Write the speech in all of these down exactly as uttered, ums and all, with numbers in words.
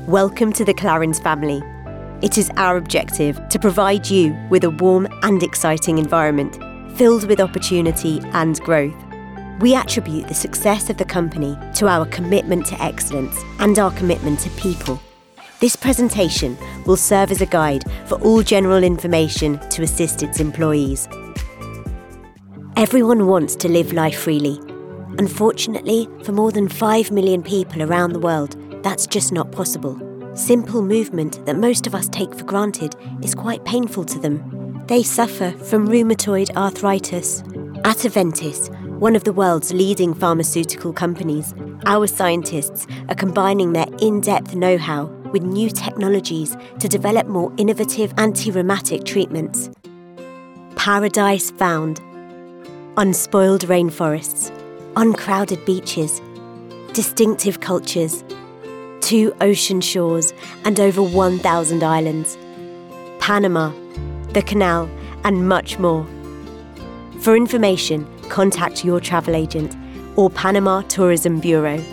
Welcome to the Clarins family. It is our objective to provide you with a warm and exciting environment filled with opportunity and growth. We attribute the success of the company to our commitment to excellence and our commitment to people. This presentation will serve as a guide for all general information to assist its employees. Everyone wants to live life freely. Unfortunately, for more than five million people around the world, that's just not possible. Simple movement that most of us take for granted is quite painful to them. They suffer from rheumatoid arthritis. At Aventis, one of the world's leading pharmaceutical companies, our scientists are combining their in-depth know-how with new technologies to develop more innovative anti-rheumatic treatments. Paradise found. Unspoiled rainforests, uncrowded beaches, distinctive cultures, two ocean shores and over one thousand islands, Panama, the Canal, and much more. For information, contact your travel agent or Panama Tourism Bureau.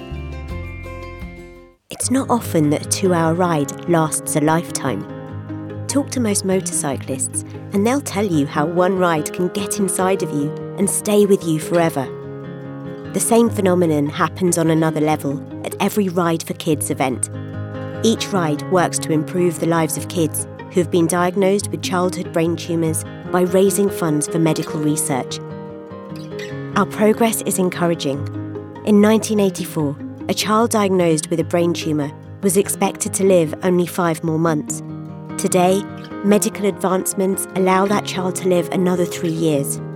It's not often that a two-hour ride lasts a lifetime. Talk to most motorcyclists and they'll tell you how one ride can get inside of you and stay with you forever. The same phenomenon happens on another level at every Ride for Kids event. Each ride works to improve the lives of kids who have been diagnosed with childhood brain tumours by raising funds for medical research. Our progress is encouraging. In nineteen eighty-four, a child diagnosed with a brain tumour was expected to live only five more months. Today, medical advancements allow that child to live another three years.